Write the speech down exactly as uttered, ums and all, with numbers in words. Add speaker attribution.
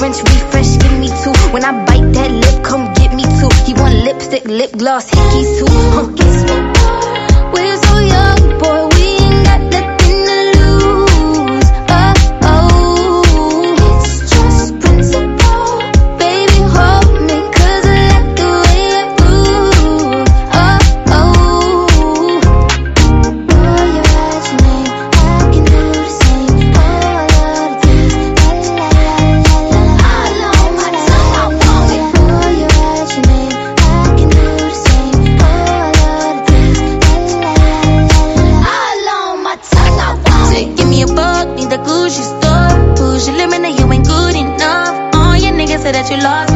Speaker 1: French refresh, give me two. When I bite that lip, come get me two. He want lipstick, lip gloss, hickeys too. Huh. We're so young, boy, we ain't got nothing to lose. Oh, oh, it's just principle. Baby, hold me, cause I like the way I move. Oh, oh, roll your eyes at me, I can do the same. Oh, I love the taste, la la la la la. All on my tongue, I want it. Roll your eyes at me, I can do the same. Oh, I love the taste, la la la la la. All on my tongue, I want it. Give me a buck, need the Gucci store. Push your limit, now you ain't good enough. All your niggas say that you lost.